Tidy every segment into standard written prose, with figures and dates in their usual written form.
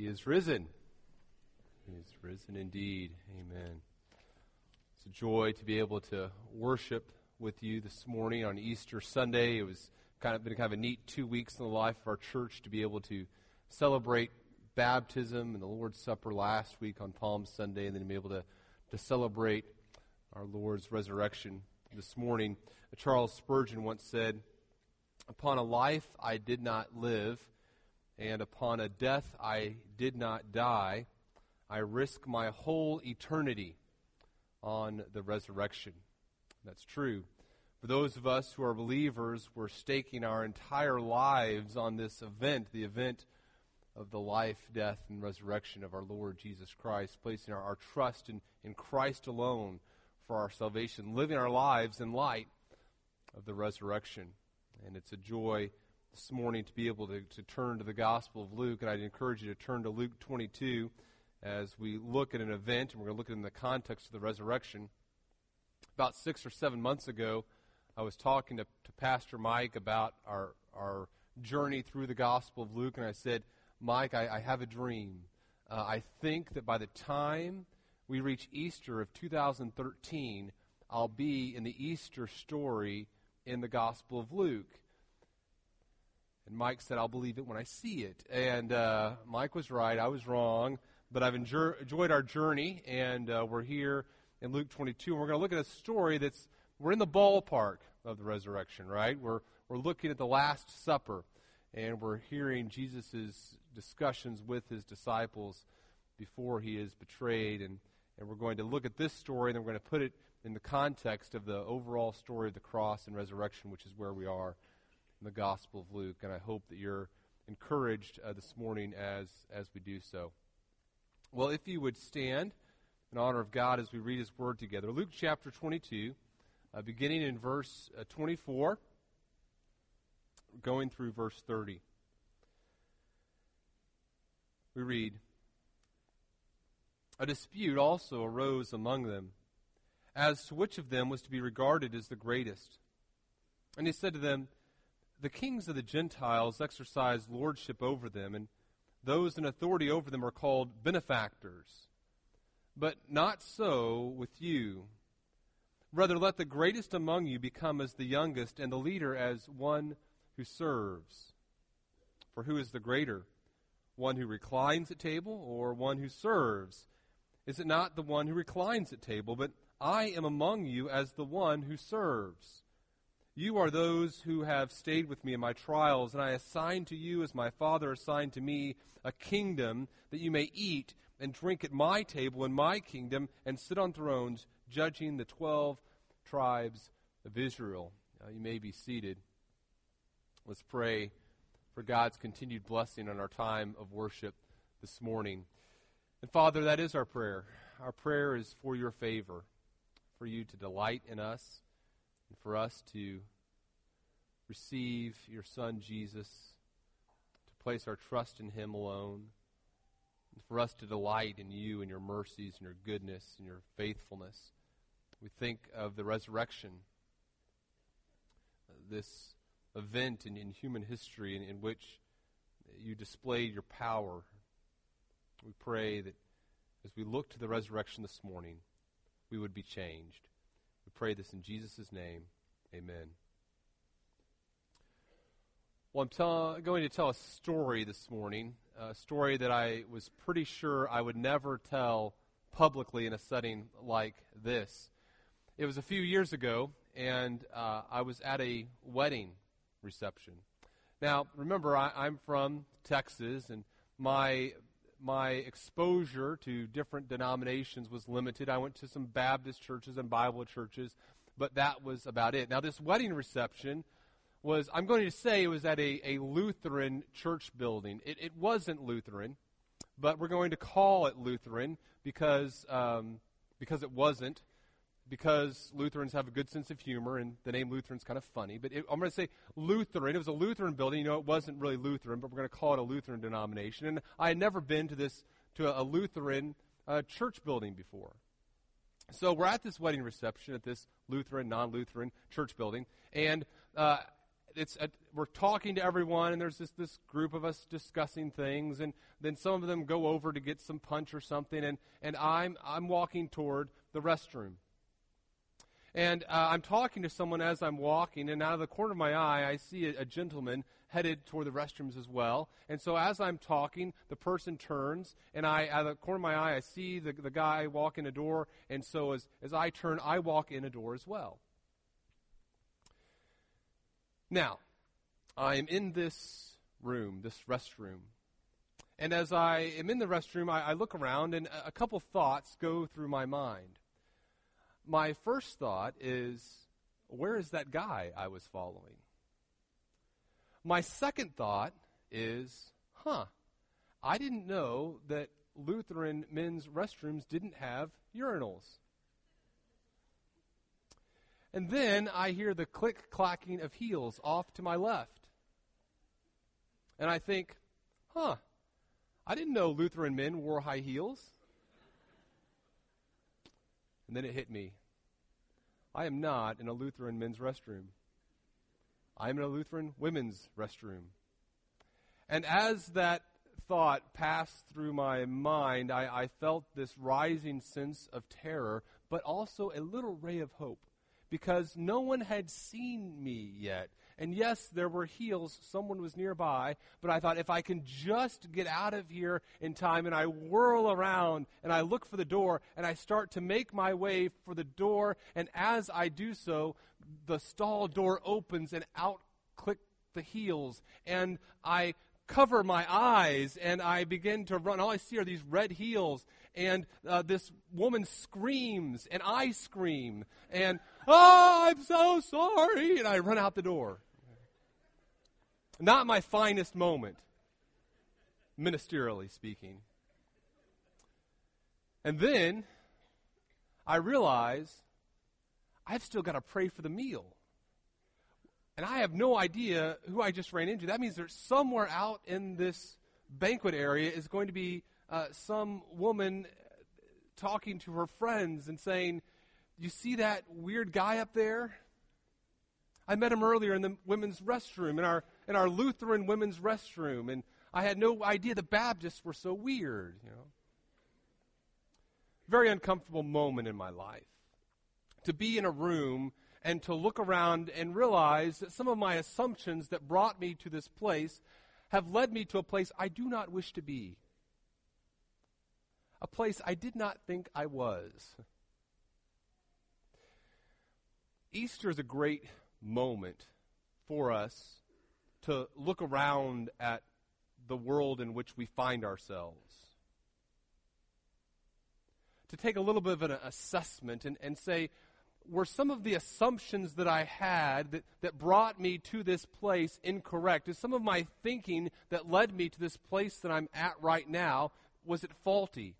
He is risen. He is risen indeed. Amen. It's a joy to be able to worship with you this morning on Easter Sunday. It was been a neat 2 weeks in the life of our church to be able to celebrate baptism and the Lord's Supper last week on Palm Sunday, and then be able to celebrate our Lord's resurrection this morning. Charles Spurgeon once said, "Upon a life I did not live, and upon a death I did not die, I risk my whole eternity on the resurrection." That's true. For those of us who are believers, we're staking our entire lives on this event, the event of the life, death, and resurrection of our Lord Jesus Christ, placing our trust in Christ alone for our salvation, living our lives in light of the resurrection. And it's a joy this morning to be able to turn to the Gospel of Luke, and I'd encourage you to turn to Luke 22 as we look at an event, and we're going to look at it in the context of the resurrection. About 6 or 7 months ago, I was talking to Pastor Mike about our journey through the Gospel of Luke, and I said, "Mike, I have a dream. I think that by the time we reach Easter of 2013, I'll be in the Easter story in the Gospel of Luke." And Mike said, "I'll believe it when I see it." And Mike was right. I was wrong. But I've enjoyed our journey, and we're here in Luke 22, and we're going to look at a story we're in the ballpark of the resurrection, right? We're looking at the Last Supper, and we're hearing Jesus' discussions with his disciples before he is betrayed, and we're going to look at this story, and then we're going to put it in the context of the overall story of the cross and resurrection, which is where we are in the Gospel of Luke. And I hope that you're encouraged this morning as we do so. Well, if you would stand in honor of God as we read his word together. Luke chapter 22, beginning in verse 24, going through verse 30. We read, "A dispute also arose among them, as to which of them was to be regarded as the greatest. And he said to them, 'The kings of the Gentiles exercise lordship over them, and those in authority over them are called benefactors. But not so with you. Rather, let the greatest among you become as the youngest, and the leader as one who serves. For who is the greater, one who reclines at table, or one who serves? Is it not the one who reclines at table? But I am among you as the one who serves. You are those who have stayed with me in my trials, and I assign to you, as my Father assigned to me, a kingdom, that you may eat and drink at my table in my kingdom, and sit on thrones, judging the 12 tribes of Israel." You may be seated. Let's pray for God's continued blessing on our time of worship this morning. And Father, that is our prayer. Our prayer is for your favor, for you to delight in us, and for us to receive your Son, Jesus, to place our trust in him alone, and for us to delight in you and your mercies and your goodness and your faithfulness. We think of the resurrection, this event in human history in which you displayed your power. We pray that as we look to the resurrection this morning, we would be changed. We pray this in Jesus' name. Amen. Well, I'm going to tell a story this morning, a story that I was pretty sure I would never tell publicly in a setting like this. It was a few years ago, and I was at a wedding reception. Now, remember, I'm from Texas, and my exposure to different denominations was limited. I went to some Baptist churches and Bible churches, but that was about it. Now, this wedding reception was, I'm going to say it was at a Lutheran church building. It wasn't Lutheran, but we're going to call it Lutheran because it wasn't, because Lutherans have a good sense of humor, and the name Lutheran's kind of funny. But I'm going to say Lutheran. It was a Lutheran building. You know, it wasn't really Lutheran, but we're going to call it a Lutheran denomination. And I had never been to a Lutheran church building before. So we're at this wedding reception at this Lutheran, non-Lutheran church building, and we're talking to everyone, and there's this group of us discussing things, and then some of them go over to get some punch or something, and I'm walking toward the restroom. And I'm talking to someone as I'm walking, and out of the corner of my eye, I see a gentleman headed toward the restrooms as well. And so as I'm talking, the person turns, and out of the corner of my eye, I see the guy walk in a door, and so as I turn, I walk in a door as well. Now, I am in this room, this restroom. And as I am in the restroom, I look around, and a couple thoughts go through my mind. My first thought is, where is that guy I was following? My second thought is, I didn't know that Lutheran men's restrooms didn't have urinals. And then I hear the click-clacking of heels off to my left. And I think, I didn't know Lutheran men wore high heels. And then it hit me. I am not in a Lutheran men's restroom. I am in a Lutheran women's restroom. And as that thought passed through my mind, I felt this rising sense of terror, but also a little ray of hope, because no one had seen me yet. And yes, there were heels, someone was nearby, but I thought, if I can just get out of here in time, and I whirl around, and I look for the door, and I start to make my way for the door, and as I do so, the stall door opens, and out click the heels, and I cover my eyes, and I begin to run. All I see are these red heels, and this woman screams, and I scream, and, I'm so sorry, and I run out the door. Not my finest moment, ministerially speaking. And then I realize I've still got to pray for the meal. And I have no idea who I just ran into. That means there's somewhere out in this banquet area is going to be some woman talking to her friends and saying, "You see that weird guy up there? I met him earlier in the women's restroom, in our Lutheran women's restroom, and I had no idea the Baptists were so weird." Very uncomfortable moment in my life. To be in a room and to look around and realize that some of my assumptions that brought me to this place have led me to a place I do not wish to be. A place I did not think I was. Easter is a great moment for us to look around at the world in which we find ourselves. To take a little bit of an assessment and say, were some of the assumptions that I had that brought me to this place incorrect? Is some of my thinking that led me to this place that I'm at right now, was it faulty?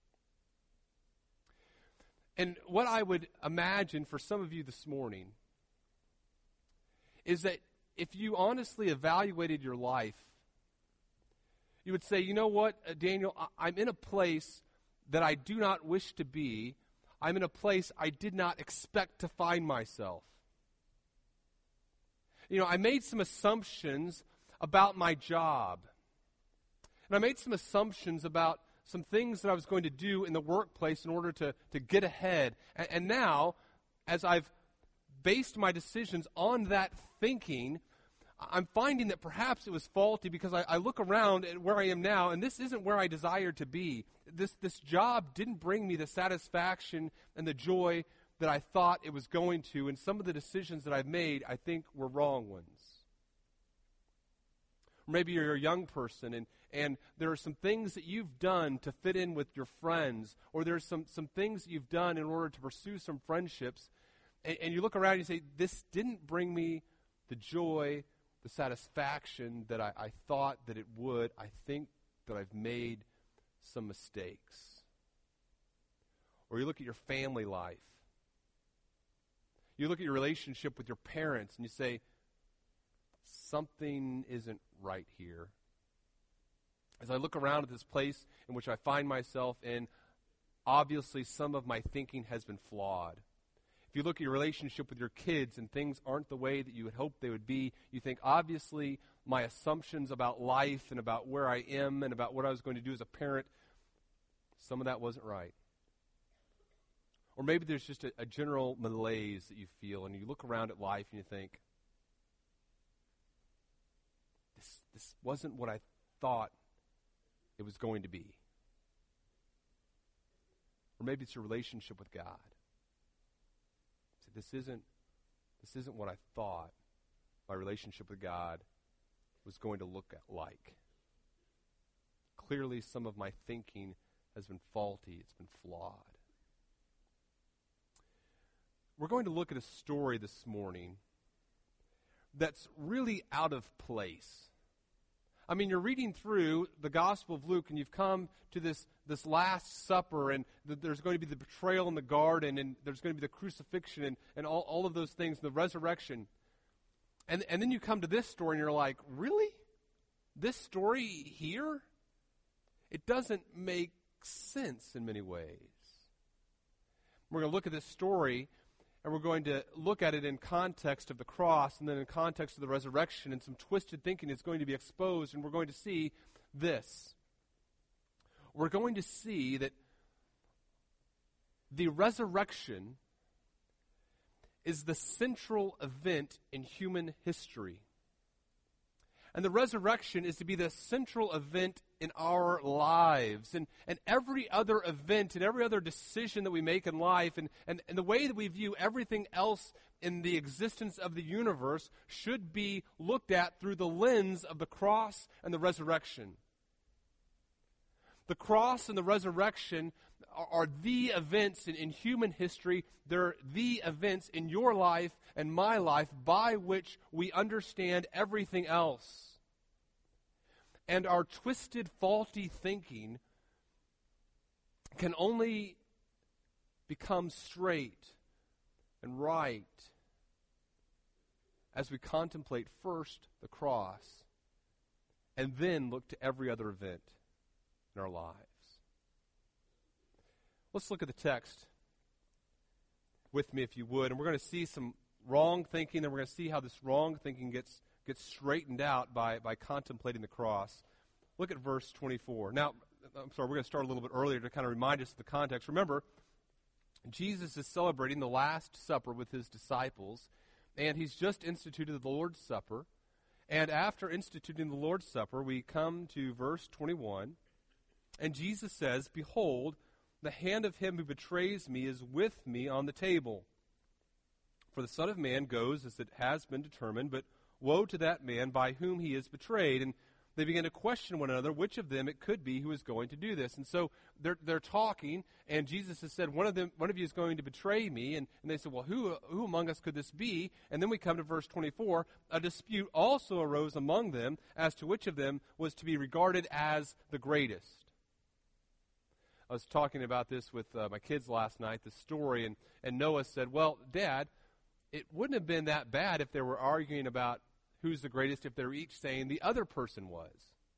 And what I would imagine for some of you this morning is that if you honestly evaluated your life, you would say, you know what, Daniel, I'm in a place that I do not wish to be. I'm in a place I did not expect to find myself. I made some assumptions about my job. And I made some assumptions about some things that I was going to do in the workplace in order to get ahead. And now, as I've based my decisions on that thinking, I'm finding that perhaps it was faulty because I look around at where I am now, and this isn't where I desired to be. This job didn't bring me the satisfaction and the joy that I thought it was going to, and some of the decisions that I've made, I think, were wrong ones. Maybe you're a young person, and there are some things that you've done to fit in with your friends, or there's some things that you've done in order to pursue some friendships, and you look around and you say, this didn't bring me the joy, the satisfaction that I thought that it would. I think that I've made some mistakes. Or you look at your family life. You look at your relationship with your parents and you say, something isn't right here. As I look around at this place in which I find myself in, obviously some of my thinking has been flawed. If you look at your relationship with your kids and things aren't the way that you had hoped they would be, you think, obviously, my assumptions about life and about where I am and about what I was going to do as a parent, some of that wasn't right. Or maybe there's just a general malaise that you feel, and you look around at life and you think, this wasn't what I thought it was going to be. Or maybe it's your relationship with God. This isn't what I thought my relationship with God was going to look like. Clearly, some of my thinking has been faulty. It's been flawed. We're going to look at a story this morning that's really out of place. I mean, you're reading through the Gospel of Luke, and you've come to this Last Supper, and there's going to be the betrayal in the garden, and there's going to be the crucifixion, and all of those things, the resurrection. And then you come to this story, and you're like, really? This story here? It doesn't make sense in many ways. We're going to look at this story, and we're going to look at it in context of the cross, and then in context of the resurrection, and some twisted thinking is going to be exposed, and we're going to see this. We're going to see that the resurrection is the central event in human history. And the resurrection is to be the central event in our lives. And every other event and every other decision that we make in life and the way that we view everything else in the existence of the universe should be looked at through the lens of the cross and the resurrection. The cross and the resurrection are the events in human history. They're the events in your life and my life by which we understand everything else. And our twisted, faulty thinking can only become straight and right as we contemplate first the cross and then look to every other event in our lives. Let's look at the text with me, if you would, and we're going to see some wrong thinking, and we're going to see how this wrong thinking gets straightened out by contemplating the cross. Look at verse 24. Now, I'm sorry, we're going to start a little bit earlier to kind of remind us of the context. Remember, Jesus is celebrating the Last Supper with his disciples, and he's just instituted the Lord's Supper. And after instituting the Lord's Supper, we come to verse 21, and Jesus says, "Behold, the hand of him who betrays me is with me on the table. For the Son of Man goes as it has been determined, but woe to that man by whom he is betrayed." And they begin to question one another which of them it could be who is going to do this. And so they're talking, and Jesus has said, one of you is going to betray me. And they said, well, who among us could this be? And then we come to verse 24. A dispute also arose among them as to which of them was to be regarded as the greatest. I was talking about this with my kids last night, this story, and Noah said, well, Dad, it wouldn't have been that bad if they were arguing about who's the greatest if they're each saying the other person was.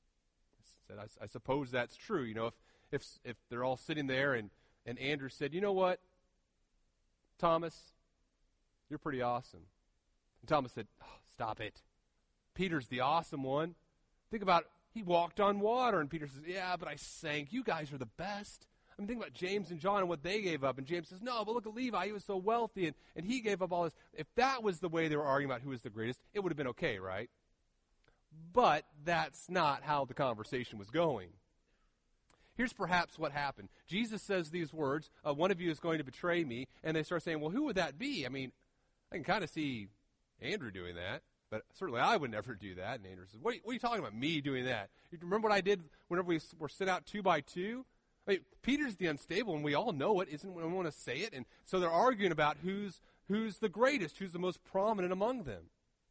I said, I suppose that's true. You know, if they're all sitting there and Andrew said, you know what, Thomas, you're pretty awesome. And Thomas said, oh, stop it. Peter's the awesome one. Think about it. He walked on water. And Peter says, yeah, but I sank. You guys are the best. I mean, think about James and John and what they gave up. And James says, no, but look at Levi. He was so wealthy, and he gave up all this. If that was the way they were arguing about who was the greatest, it would have been okay, right? But that's not how the conversation was going. Here's perhaps what happened. Jesus says these words, one of you is going to betray me. And they start saying, well, who would that be? I mean, I can kind of see Andrew doing that. But certainly I would never do that. And Andrew says, what are you talking about, me doing that? You remember what I did whenever we were sent out 2 by 2? I mean, Peter's the unstable, and we all know it. Isn't we want to say it? And so they're arguing about who's the greatest, who's the most prominent among them.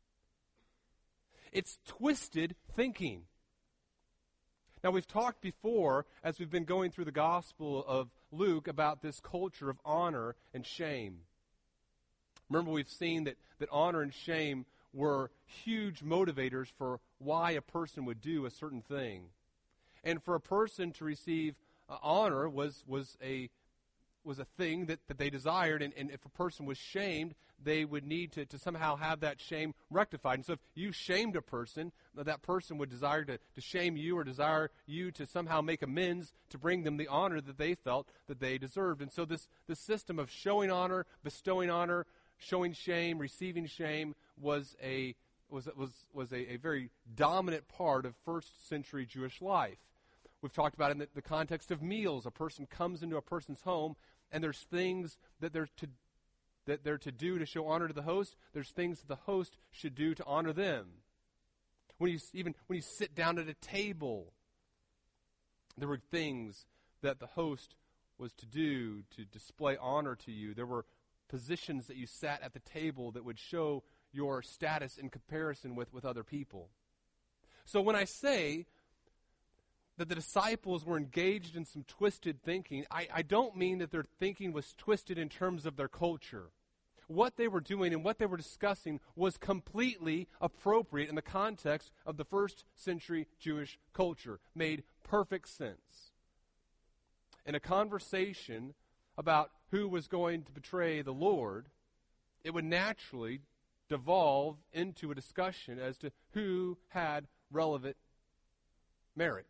It's twisted thinking. Now, we've talked before, as we've been going through the Gospel of Luke, about this culture of honor and shame. Remember, we've seen that honor and shame were huge motivators for why a person would do a certain thing. And for a person to receive honor was was a thing that they desired, and if a person was shamed, they would need to somehow have that shame rectified. And so if you shamed a person, that person would desire to shame you or desire you to somehow make amends to bring them the honor that they felt that they deserved. And so this system of showing honor, bestowing honor, showing shame, receiving shame was a very dominant part of first century Jewish life. We've talked about in the context of meals. A person comes into a person's home, and there's things that they're to do to show honor to the host. There's things that the host should do to honor them. When you sit down at a table, there were things that the host was to do to display honor to you. There were positions that you sat at the table that would show your status in comparison with other people. So when I say that the disciples were engaged in some twisted thinking, I don't mean that their thinking was twisted in terms of their culture. What they were doing and what they were discussing was completely appropriate in the context of the first century Jewish culture. Made perfect sense. In a conversation about who was going to betray the Lord, it would naturally devolve into a discussion as to who had relative merit.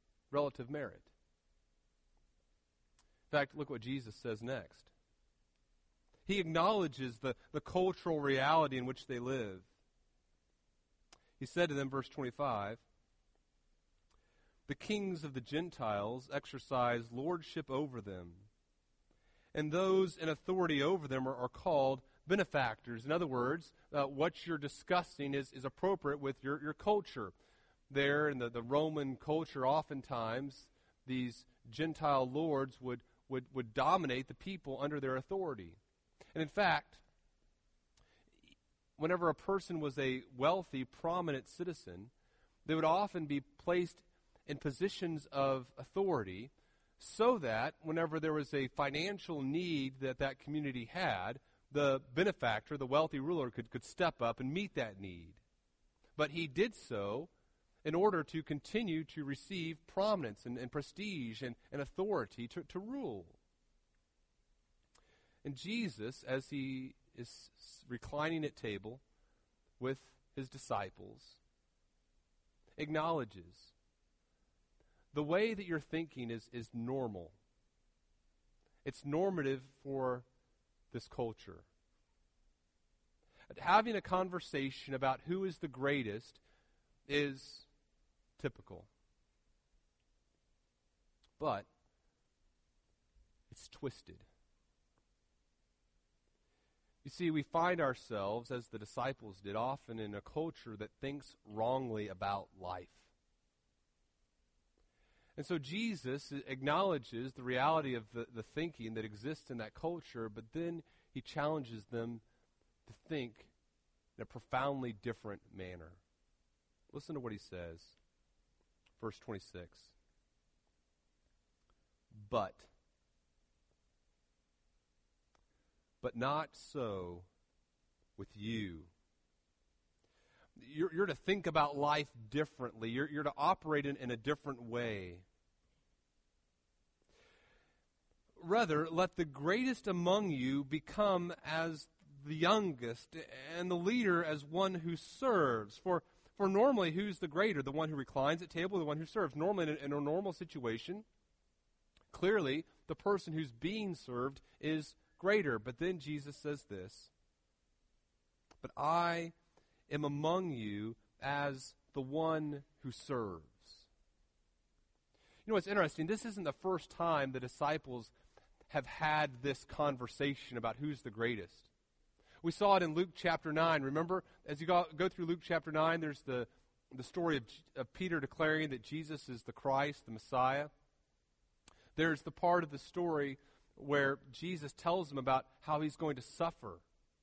In fact, look what Jesus says next. He acknowledges the cultural reality in which they live. He said to them, verse 25, "The kings of the Gentiles exercise lordship over them, and those in authority over them are called benefactors." In other words, what you're discussing is appropriate with your culture. There in the Roman culture, oftentimes these Gentile lords would dominate the people under their authority. And in fact, whenever a person was a wealthy, prominent citizen, they would often be placed in positions of authority so that whenever there was a financial need that community had, the benefactor, the wealthy ruler, could step up and meet that need. But he did so in order to continue to receive prominence and prestige and authority to rule. And Jesus, as he is reclining at table with his disciples, acknowledges the way that you're thinking is normal. It's normative for this culture. Having a conversation about who is the greatest is typical. But it's twisted. You see, we find ourselves, as the disciples did, often in a culture that thinks wrongly about life. And so Jesus acknowledges the reality of the thinking that exists in that culture, but then he challenges them to think in a profoundly different manner. Listen to what he says. Verse 26. But not so with you. You're to think about life differently. You're to operate in a different way. Rather, let the greatest among you become as the youngest, and the leader as one who serves. For normally, who's the greater? The one who reclines at table or the one who serves? Normally, in a normal situation, clearly, the person who's being served is greater. But then Jesus says this, "But I am among you as the one who serves." You know what's interesting? This isn't the first time the disciples have had this conversation about who's the greatest. We saw it in Luke chapter 9. Remember, as you go through Luke chapter 9, there's the story of Peter declaring that Jesus is the Christ, the Messiah. There's the part of the story where Jesus tells them about how he's going to suffer.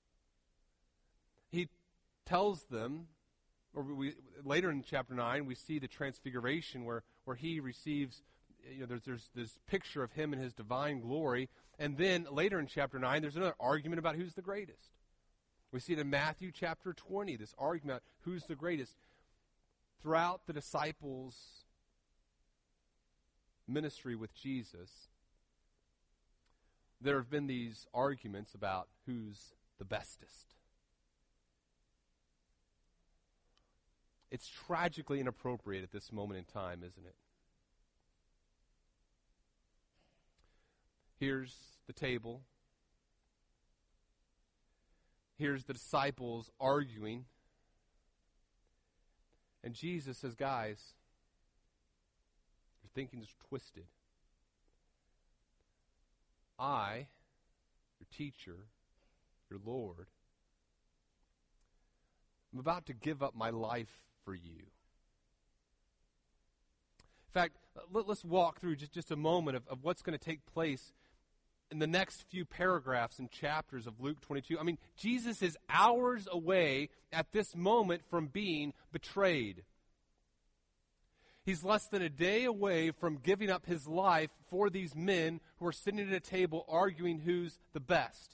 He tells them, later in chapter 9, we see the transfiguration where he receives, there's this picture of him in his divine glory. And then later in chapter 9, there's another argument about who's the greatest. We see it in Matthew chapter 20, this argument about who's the greatest. Throughout the disciples' ministry with Jesus, there have been these arguments about who's the bestest. It's tragically inappropriate at this moment in time, isn't it? Here's the table. Here's the disciples arguing. And Jesus says, guys, your thinking is twisted. I, your teacher, your Lord, I'm about to give up my life for you. In fact, let's walk through just a moment of what's going to take place in the next few paragraphs and chapters of Luke 22. I mean, Jesus is hours away at this moment from being betrayed. He's less than a day away from giving up his life for these men who are sitting at a table arguing who's the best.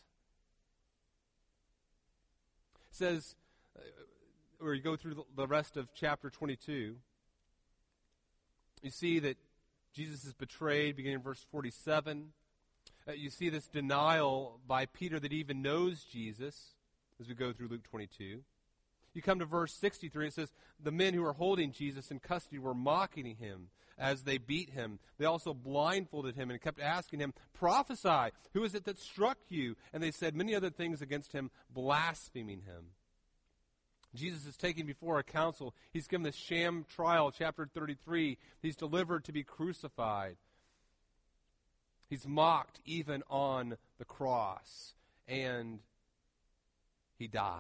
It says, or you go through the rest of chapter 22, you see that Jesus is betrayed, beginning in verse 47. You see this denial by Peter that he even knows Jesus as we go through Luke 22. You come to verse 63, it says, the men who were holding Jesus in custody were mocking him as they beat him. They also blindfolded him and kept asking him, prophesy, who is it that struck you? And they said many other things against him, blaspheming him. Jesus is taken before a council. He's given this sham trial, chapter 33. He's delivered to be crucified. He's mocked even on the cross. And he dies.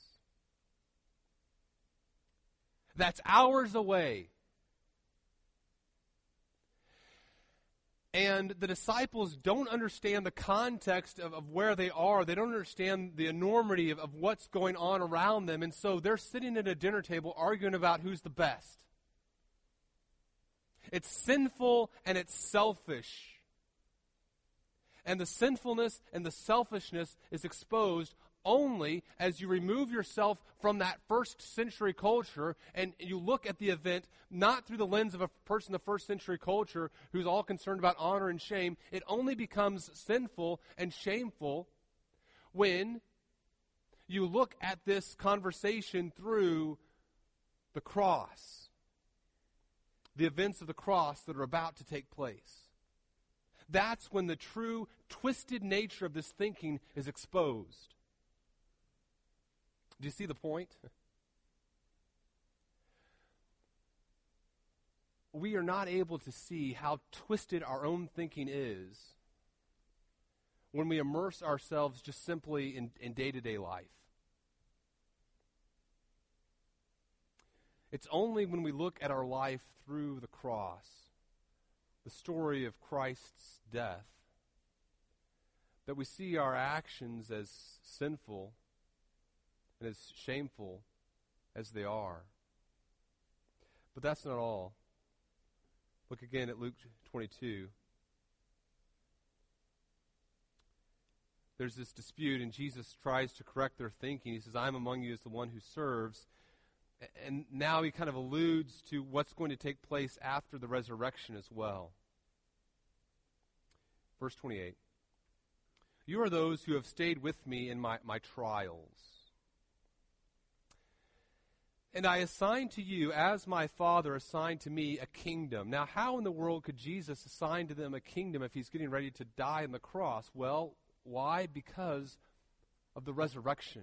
That's hours away. And the disciples don't understand the context of where they are. They don't understand the enormity of what's going on around them. And so they're sitting at a dinner table arguing about who's the best. It's sinful and it's selfish. And the sinfulness and the selfishness is exposed only as you remove yourself from that first century culture and you look at the event not through the lens of a person in the first century culture who's all concerned about honor and shame. It only becomes sinful and shameful when you look at this conversation through the cross, the events of the cross that are about to take place. That's when the true twisted nature of this thinking is exposed. Do you see the point? We are not able to see how twisted our own thinking is when we immerse ourselves just simply in day-to-day life. It's only when we look at our life through the cross, the story of Christ's death, that we see our actions as sinful and as shameful as they are. But that's not all. Look again at Luke 22. There's this dispute, and Jesus tries to correct their thinking. He says, I'm among you as the one who serves. And now he kind of alludes to what's going to take place after the resurrection as well. Verse 28. You are those who have stayed with me in my trials. And I assign to you, as my Father assigned to me, a kingdom. Now, how in the world could Jesus assign to them a kingdom if he's getting ready to die on the cross? Well, why? Because of the resurrection.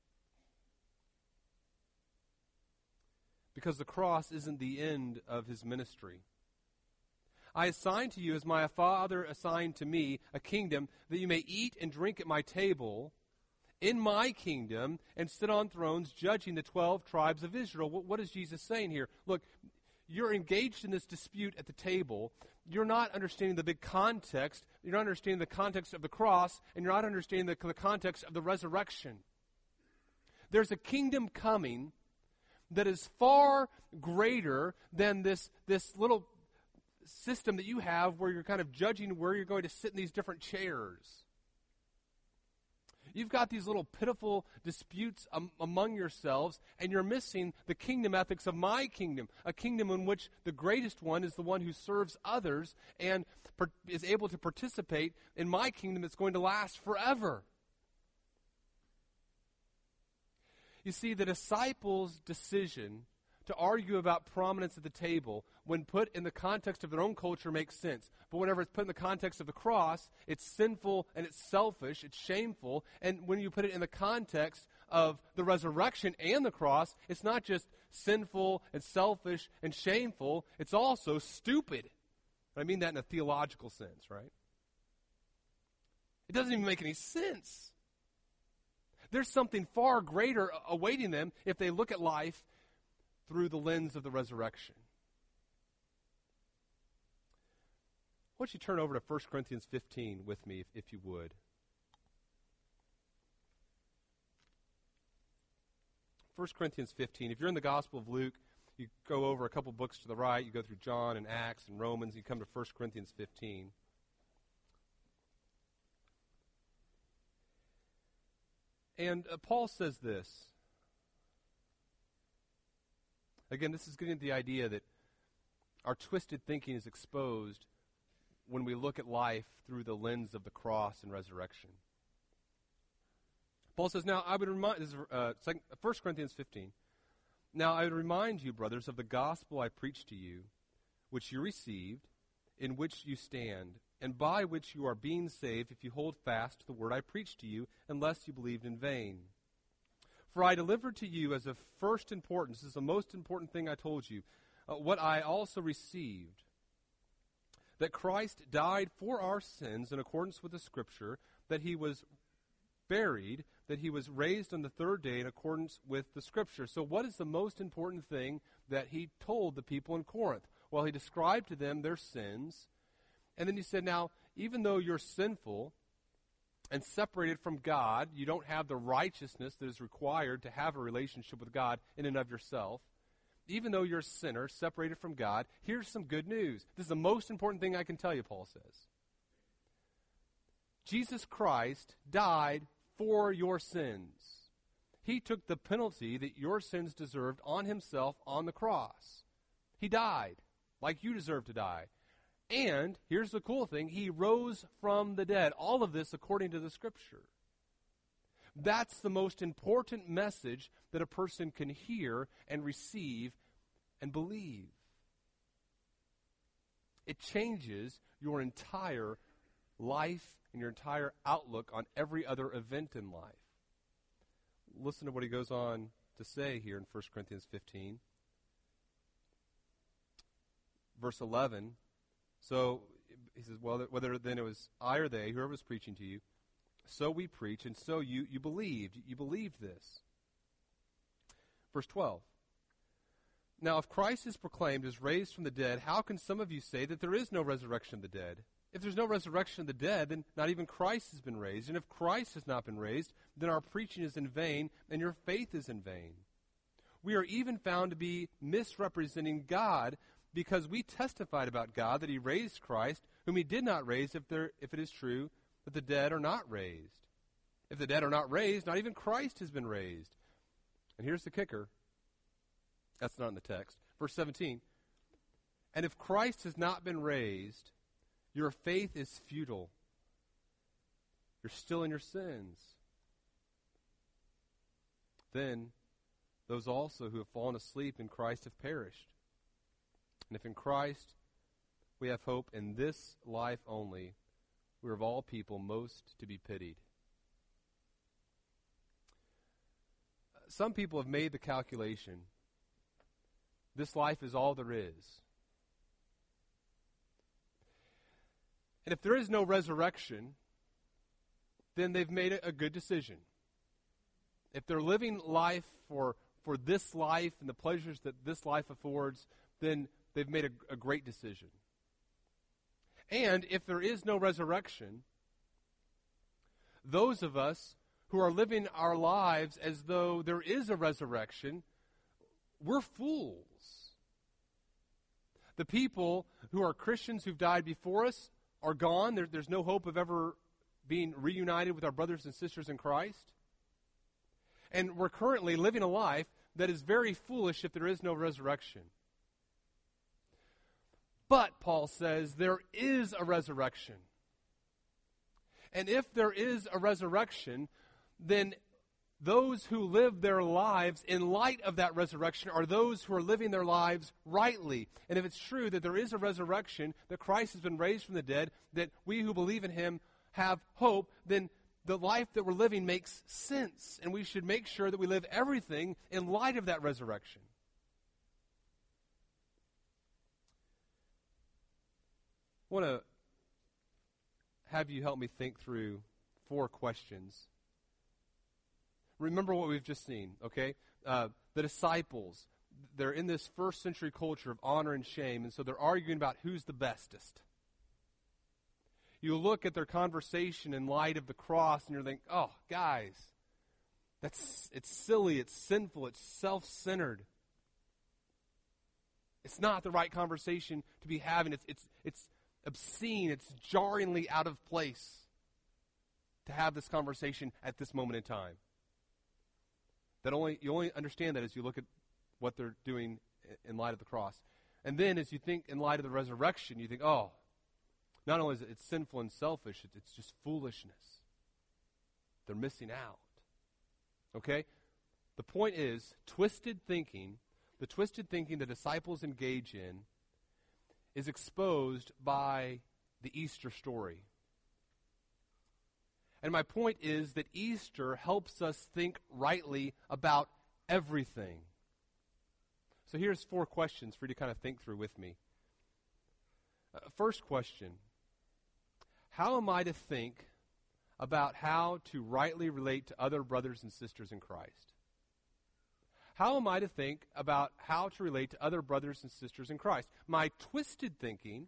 Because the cross isn't the end of his ministry. I assign to you, as my Father assigned to me, a kingdom, that you may eat and drink at my table in my kingdom and sit on thrones judging the 12 tribes of Israel. What is Jesus saying here? Look, you're engaged in this dispute at the table. You're not understanding the big context. You're not understanding the context of the cross, and you're not understanding the context of the resurrection. There's a kingdom coming that is far greater than this little system that you have where you're kind of judging where you're going to sit in these different chairs. You've got these little pitiful disputes among yourselves, and you're missing the kingdom ethics of my kingdom, a kingdom in which the greatest one is the one who serves others and is able to participate in my kingdom that's going to last forever. You see, the disciples' decision to argue about prominence at the table, when put in the context of their own culture, makes sense. But whenever it's put in the context of the cross, it's sinful and it's selfish, it's shameful. And when you put it in the context of the resurrection and the cross, it's not just sinful and selfish and shameful, it's also stupid. I mean that in a theological sense, right? It doesn't even make any sense. There's something far greater awaiting them if they look at life through the lens of the resurrection. Why don't you turn over to 1 Corinthians 15 with me, if you would. 1 Corinthians 15. If you're in the Gospel of Luke, you go over a couple books to the right. You go through John and Acts and Romans. You come to 1 Corinthians 15. And Paul says this. Again, this is getting at the idea that our twisted thinking is exposed when we look at life through the lens of the cross and resurrection. Paul says, now I would remind, this is 1 Corinthians 15. Now I would remind you, brothers, of the gospel I preached to you, which you received, in which you stand, and by which you are being saved if you hold fast to the word I preached to you, unless you believed in vain. For I delivered to you as of first importance, this is the most important thing I told you, what I also received, that Christ died for our sins in accordance with the Scripture, that he was buried, that he was raised on the third day in accordance with the Scripture. So what is the most important thing that he told the people in Corinth? Well, he described to them their sins, and then he said, now, even though you're sinful and separated from God, you don't have the righteousness that is required to have a relationship with God in and of yourself. Even though you're a sinner, separated from God, here's some good news. This is the most important thing I can tell you, Paul says. Jesus Christ died for your sins. He took the penalty that your sins deserved on himself on the cross. He died like you deserve to die. And, here's the cool thing, he rose from the dead. All of this according to the Scripture. That's the most important message that a person can hear and receive and believe. It changes your entire life and your entire outlook on every other event in life. Listen to what he goes on to say here in 1 Corinthians 15. Verse 11. So, he says, well, whether then it was I or they, whoever was preaching to you, so we preach, and so you believed. You believed this. Verse 12. Now, if Christ is proclaimed as raised from the dead, how can some of you say that there is no resurrection of the dead? If there's no resurrection of the dead, then not even Christ has been raised. And if Christ has not been raised, then our preaching is in vain, and your faith is in vain. We are even found to be misrepresenting God, because we testified about God that he raised Christ, whom he did not raise, if it is true that the dead are not raised. If the dead are not raised, not even Christ has been raised. And here's the kicker. That's not in the text. Verse 17. And if Christ has not been raised, your faith is futile. You're still in your sins. Then those also who have fallen asleep in Christ have perished. And if in Christ we have hope in this life only, we are of all people most to be pitied. Some people have made the calculation, this life is all there is. And if there is no resurrection, then they've made a good decision. If they're living life for this life and the pleasures that this life affords, then they've made a great decision. And if there is no resurrection, those of us who are living our lives as though there is a resurrection, we're fools. The people who are Christians who've died before us are gone. There's no hope of ever being reunited with our brothers and sisters in Christ. And we're currently living a life that is very foolish if there is no resurrection. But, Paul says, there is a resurrection. And if there is a resurrection, then those who live their lives in light of that resurrection are those who are living their lives rightly. And if it's true that there is a resurrection, that Christ has been raised from the dead, that we who believe in him have hope, then the life that we're living makes sense. And we should make sure that we live everything in light of that resurrection. I want to have you help me think through 4 questions. Remember what we've just seen, okay? The disciples, they're in this first century culture of honor and shame, and so they're arguing about who's the bestest. You look at their conversation in light of the cross, and you're thinking, oh, guys, it's silly, it's sinful, it's self-centered. It's not the right conversation to be having. It's obscene, it's jarringly out of place to have this conversation at this moment in time. You only understand that as you look at what they're doing in light of the cross. And then as you think in light of the resurrection, you think, oh, not only is it sinful and selfish, it's just foolishness. They're missing out. Okay? The point is, the twisted thinking the disciples engage in is exposed by the Easter story. And my point is that Easter helps us think rightly about everything. So here's 4 questions for you to kind of think through with me. First question, how am I to think about how to rightly relate to other brothers and sisters in Christ? How am I to think about how to relate to other brothers and sisters in Christ? My twisted thinking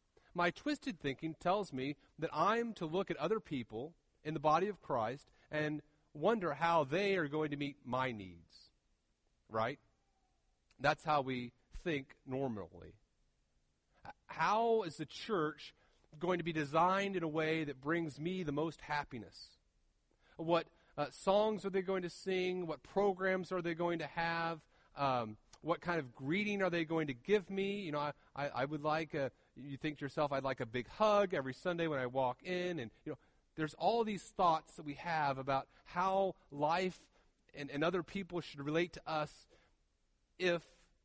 tells me that I'm to look at other people in the body of Christ and wonder how they are going to meet my needs. Right? That's how we think normally. How is the church going to be designed in a way that brings me the most happiness? What songs are they going to sing? What programs are they going to have? What kind of greeting are they going to give me? You know, I would like you think to yourself, I'd like a big hug every Sunday when I walk in. And, you know, there's all these thoughts that we have about how life and other people should relate to us if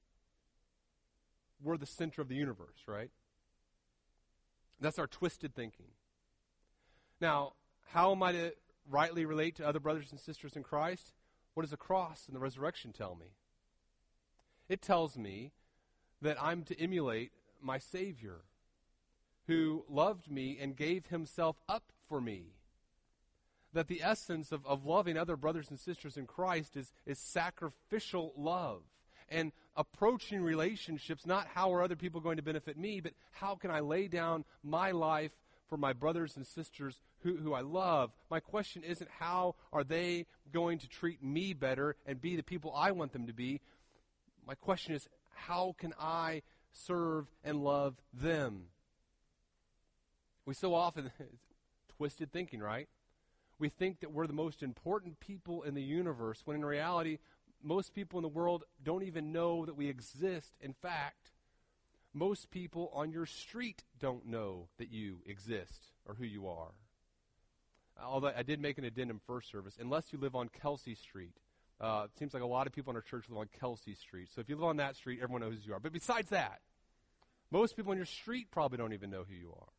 we're the center of the universe, right? That's our twisted thinking. Now, how am I to rightly relate to other brothers and sisters in Christ? What does the cross and the resurrection tell me? It tells me that I'm to emulate my Savior, who loved me and gave himself up for me. That the essence of loving other brothers and sisters in Christ is sacrificial love. And approaching relationships, not how are other people going to benefit me, but how can I lay down my life for my brothers and sisters who I love. My question isn't how are they going to treat me better and be the people I want them to be. My question is, how can I serve and love them? We so often, twisted thinking, right? We think that we're the most important people in the universe, when in reality, most people in the world don't even know that we exist. In fact, most people on your street don't know that you exist or who you are. Although I did make an addendum first service, unless you live on Kelsey Street. It seems like a lot of people in our church live on Kelsey Street. So if you live on that street, everyone knows who you are. But besides that, most people on your street probably don't even know who you are.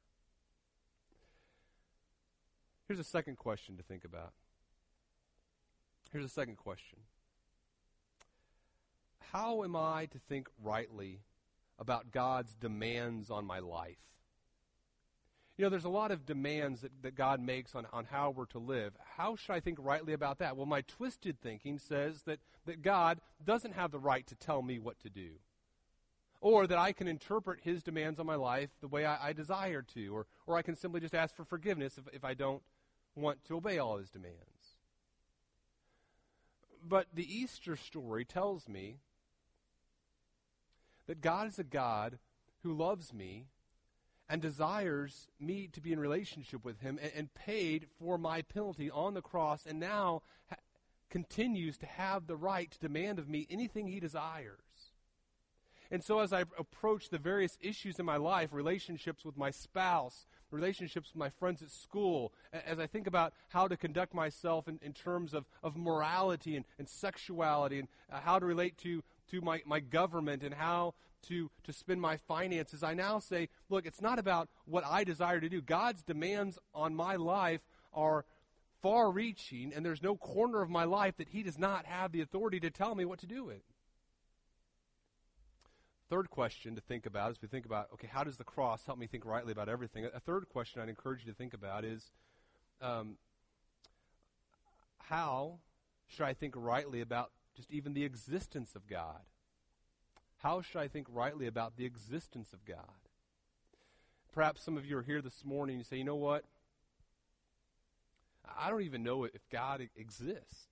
Here's a second question to think about. Here's a second question. How am I to think rightly about God's demands on my life? You know, there's a lot of demands that God makes on how we're to live. How should I think rightly about that? Well, my twisted thinking says that God doesn't have the right to tell me what to do. Or that I can interpret his demands on my life the way I desire to. Or I can simply just ask for forgiveness if I don't want to obey all his demands. But the Easter story tells me that God is a God who loves me and desires me to be in relationship with him, and paid for my penalty on the cross, and now continues to have the right to demand of me anything he desires. And so as I approach the various issues in my life, relationships with my spouse, relationships with my friends at school, as I think about how to conduct myself in terms of morality and sexuality, and how to relate to my government, and how to spend my finances, I now say, look, it's not about what I desire to do. God's demands on my life are far-reaching, and there's no corner of my life that he does not have the authority to tell me what to do with. Third question to think about as we think about, okay, how does the cross help me think rightly about everything? A third question I'd encourage you to think about is, how should I think rightly about just even the existence of God? How should I think rightly about the existence of God? Perhaps some of you are here this morning and you say, you know what? I don't even know if God exists.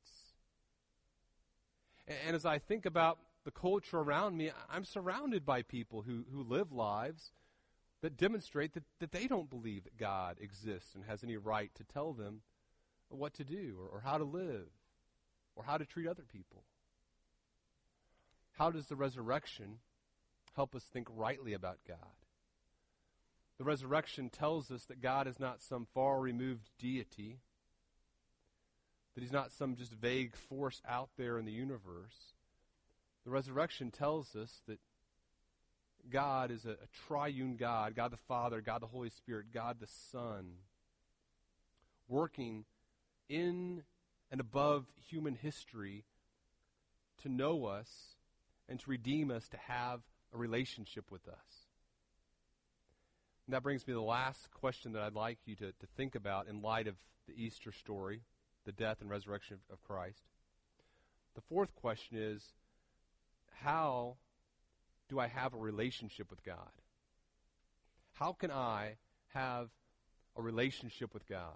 And as I think about the culture around me, I'm surrounded by people who live lives that demonstrate that they don't believe that God exists and has any right to tell them what to do or how to live or how to treat other people. How does the resurrection help us think rightly about God? The resurrection tells us that God is not some far-removed deity, that he's not some just vague force out there in the universe. The resurrection tells us that God is a triune God, God the Father, God the Holy Spirit, God the Son, working in and above human history to know us and to redeem us, to have a relationship with us. And that brings me to the last question that I'd like you to think about in light of the Easter story, the death and resurrection of Christ. The fourth question is, how do I have a relationship with God? How can I have a relationship with God?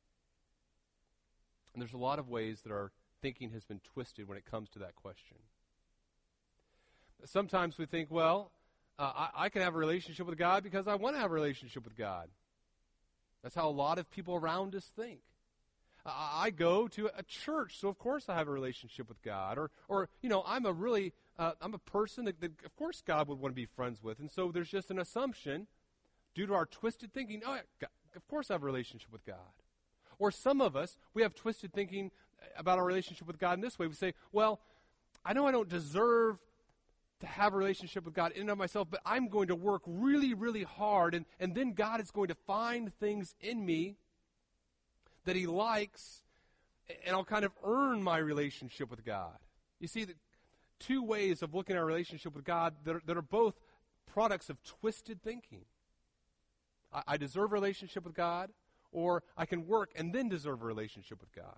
And there's a lot of ways that our thinking has been twisted when it comes to that question. Sometimes we think, well, I can have a relationship with God because I want to have a relationship with God. That's how a lot of people around us think. I go to a church, so of course I have a relationship with God. Or I'm a person that of course God would want to be friends with. And so there's just an assumption, due to our twisted thinking, oh, yeah, of course I have a relationship with God. Or some of us, we have twisted thinking about our relationship with God in this way. We say, well, I know I don't deserve to have a relationship with God in and of myself, but I'm going to work really, really hard, and then God is going to find things in me that he likes, and I'll kind of earn my relationship with God. You see, the two ways of looking at our relationship with God that are both products of twisted thinking. I deserve a relationship with God, or I can work and then deserve a relationship with God.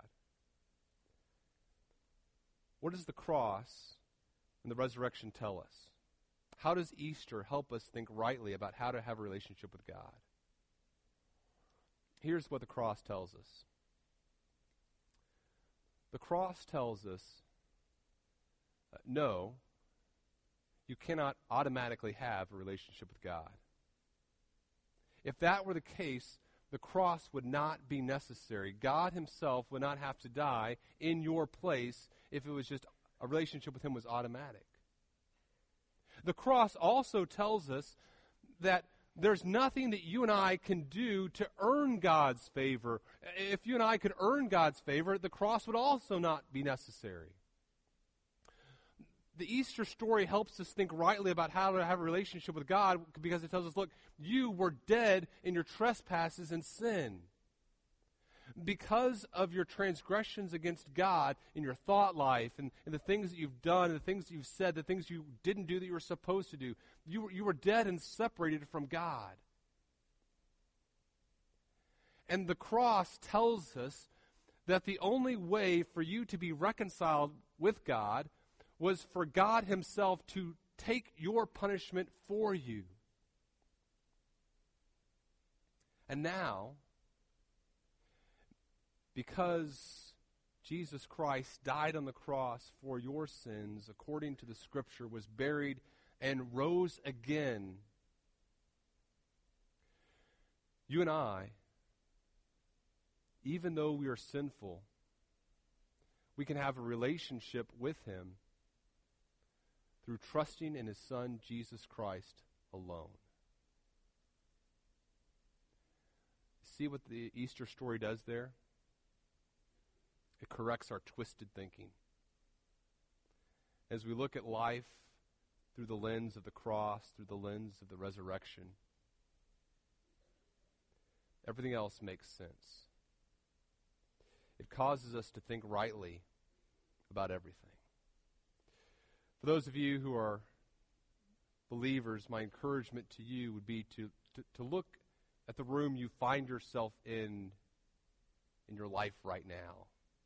What does the cross and the resurrection tell us? How does Easter help us think rightly about how to have a relationship with God? Here's what the cross tells us. The cross tells us, no, you cannot automatically have a relationship with God. If that were the case, the cross would not be necessary. God himself would not have to die in your place if it was just a relationship with him was automatic. The cross also tells us that there's nothing that you and I can do to earn God's favor. If you and I could earn God's favor, the cross would also not be necessary. The Easter story helps us think rightly about how to have a relationship with God because it tells us, look, you were dead in your trespasses and sin. Because of your transgressions against God in your thought life and the things that you've done, and the things that you've said, the things you didn't do that you were supposed to do, you were dead and separated from God. And the cross tells us that the only way for you to be reconciled with God was for God himself to take your punishment for you. And now, because Jesus Christ died on the cross for your sins, according to the Scripture, was buried and rose again, You and I, even though we are sinful, we can have a relationship with him through trusting in his Son, Jesus Christ, alone. See what the Easter story does there? It corrects our twisted thinking. As we look at life through the lens of the cross, through the lens of the resurrection, everything else makes sense. It causes us to think rightly about everything. For those of you who are believers, my encouragement to you would be to look at the room you find yourself in your life right now.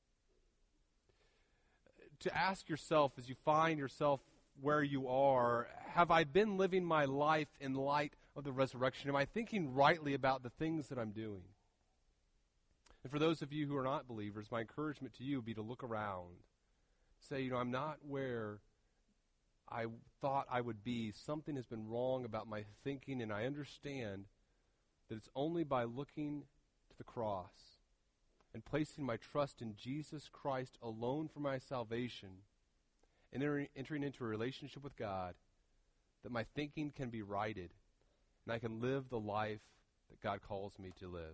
To ask yourself as you find yourself where you are, have I been living my life in light of the resurrection? Am I thinking rightly about the things that I'm doing? And for those of you who are not believers, my encouragement to you would be to look around. Say, I'm not where I thought I would be. Something has been wrong about my thinking, and I understand that it's only by looking to the cross and placing my trust in Jesus Christ alone for my salvation and entering into a relationship with God that my thinking can be righted and I can live the life that God calls me to live.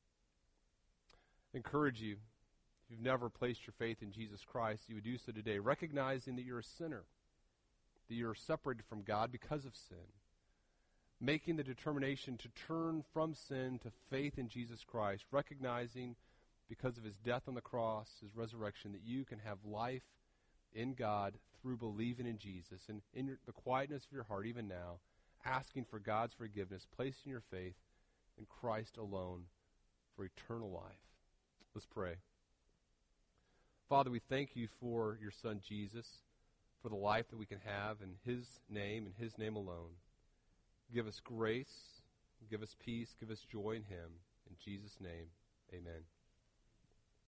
I encourage you, if you've never placed your faith in Jesus Christ, you would do so today, recognizing that you're a sinner, that you're separated from God because of sin, making the determination to turn from sin to faith in Jesus Christ, recognizing because of his death on the cross, his resurrection, that you can have life in God through believing in Jesus. And in the quietness of your heart, even now, asking for God's forgiveness, placing your faith in Christ alone for eternal life. Let's pray. Father, we thank you for your Son, Jesus, for the life that we can have in his name and his name alone. Give us grace, give us peace, give us joy in him. In Jesus' name, amen.